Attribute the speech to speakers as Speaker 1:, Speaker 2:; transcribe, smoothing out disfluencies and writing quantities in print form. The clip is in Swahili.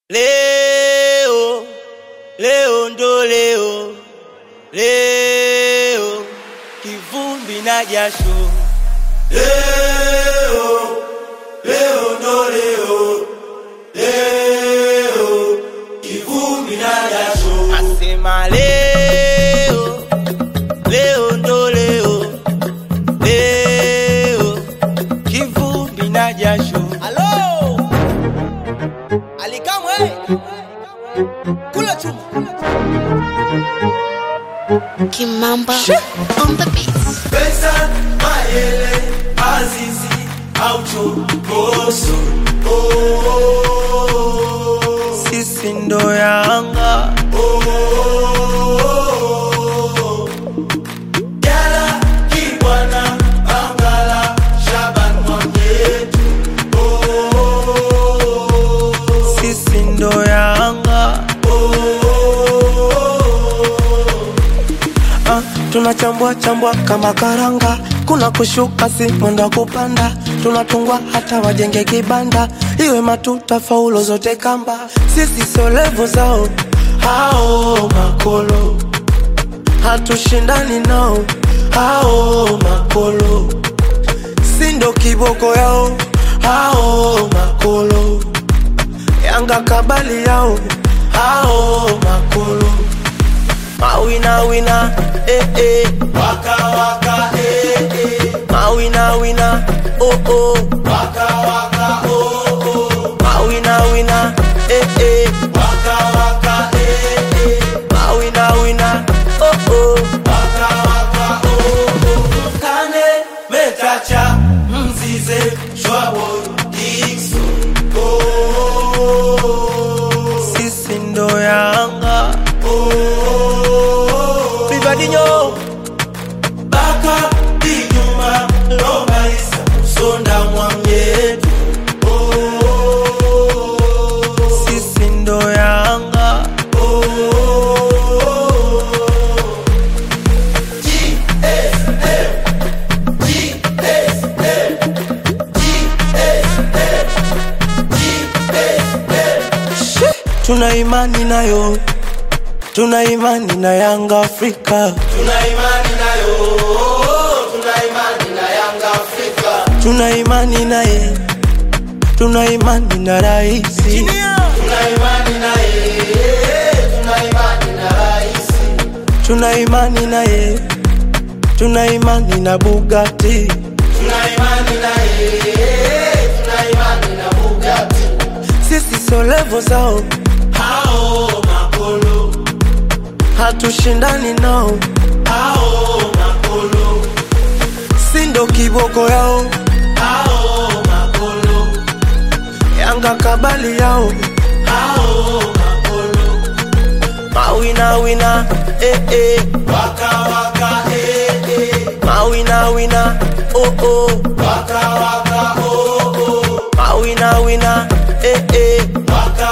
Speaker 1: Leo, leo ndo leo, leo kivumbi na jasho. Leo, leo ndo leo, leo kivumbi na jasho. Asema leo, leo ndo leo, leo kivumbi na jasho.
Speaker 2: Hello Alikamwe Kula chuma
Speaker 3: Kimamba on the beats.
Speaker 1: Pesa, Mayele, Azizi, Aucho, Boso. Sisi ndo Yanga. Yala, Kibwana, Angala, Shaban Mwamyetu. Sisi ndo Yanga.
Speaker 4: Tunachambua chambua kama karanga, kuna kushuka si mwenda kupanda, tunatungwa hata wajenge kibanda, iwe matuta faulo zote kamba. Sisi sio levo zao, hao makolo, hatushindani nao, hao makolo, sindo kiboko yao, hao makolo, Yanga kabali yao, hao makolo. Mawina wina,
Speaker 1: Waka waka,
Speaker 4: Mawina wina,
Speaker 1: Waka waka,
Speaker 4: Mawina wina,
Speaker 1: Waka waka,
Speaker 4: Mawina wina,
Speaker 1: Waka waka, Kane, Metacha, Mzize, Shwabo, Dixon. Sisi ndo Yanga.
Speaker 4: Vivadinho,
Speaker 1: Baka, Dijuma, Lomba Isa, Sonda Mwamyetu. Sisi ndo Yanga.
Speaker 4: tuna imani nayo, tuna imani na Yanga Afrika,
Speaker 1: Tuna imani nayo, tuna imani na Yanga Afrika.
Speaker 4: tuna imani naye, tuna imani na raisi,
Speaker 1: Tuna imani naye, tuna imani na raisi.
Speaker 4: tuna imani naye, tuna imani na Bugatti.
Speaker 1: Tuna imani naye, tuna imani na Bugatti.
Speaker 4: Sisi sio levo zao,
Speaker 1: Hao makolo,
Speaker 4: hatushindani nao,
Speaker 1: hao makolo,
Speaker 4: sindo kiboko yao,
Speaker 1: hao makolo,
Speaker 4: Yanga kabali yao,
Speaker 1: hao makolo.
Speaker 4: Mawina wina,
Speaker 1: Waka waka,
Speaker 4: Mawina wina,
Speaker 1: Waka waka,
Speaker 4: Mawina wina,
Speaker 1: Waka